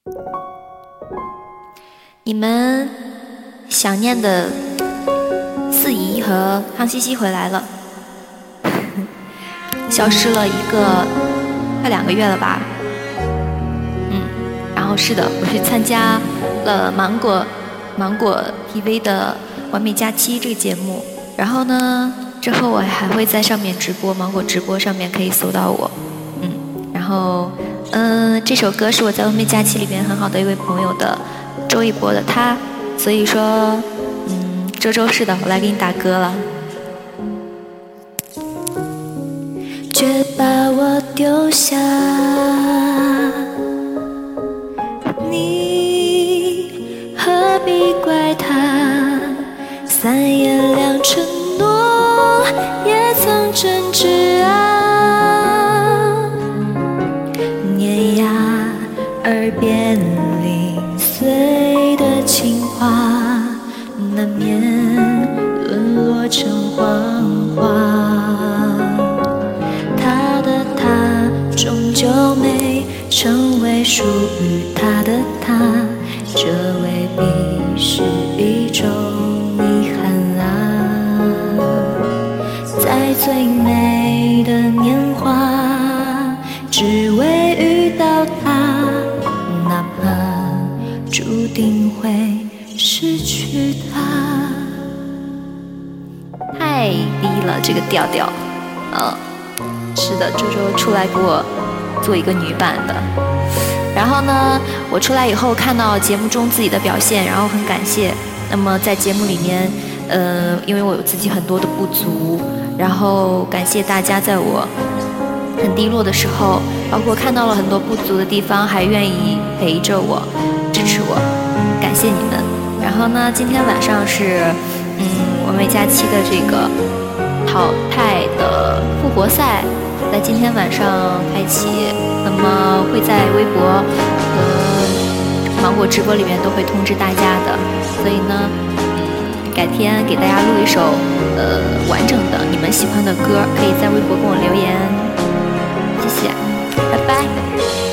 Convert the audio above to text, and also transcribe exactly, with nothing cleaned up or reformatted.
你们想念的四姨和康熙熙回来了，消失了一个快两个月了吧？嗯，然后是的，我去参加了芒果芒果 T V 的完美假期这个节目，然后呢，之后我还会在上面直播，芒果直播上面可以搜到我。嗯，然后嗯、呃，这首歌是我在完美假期里边很好的一位朋友的周一博的他，所以说嗯，周周是的，我来给你打歌了。 却把我丢下，你何必怪他？三言两承诺，也曾真挚啊。碾压耳边零碎的情话，难免沦落成谎话。终究没成为属于他的他，这未必是一种遗憾啊。在最美的年华，只为遇到他，哪怕注定会失去他。 太低了，这个调调，嗯。是的，周周出来给我做一个女版的，然后呢，我出来以后看到节目中自己的表现，然后很感谢。那么在节目里面，呃，因为我有自己很多的不足，然后感谢大家在我很低落的时候，包括看到了很多不足的地方，还愿意陪着我、支持我，感谢你们。然后呢，今天晚上是嗯完美假期的这个淘汰的复活赛。在今天晚上开启，那么会在微博和芒果直播里面都会通知大家的，所以呢，嗯，改天给大家录一首呃完整的你们喜欢的歌，可以在微博跟我留言，谢谢，拜拜。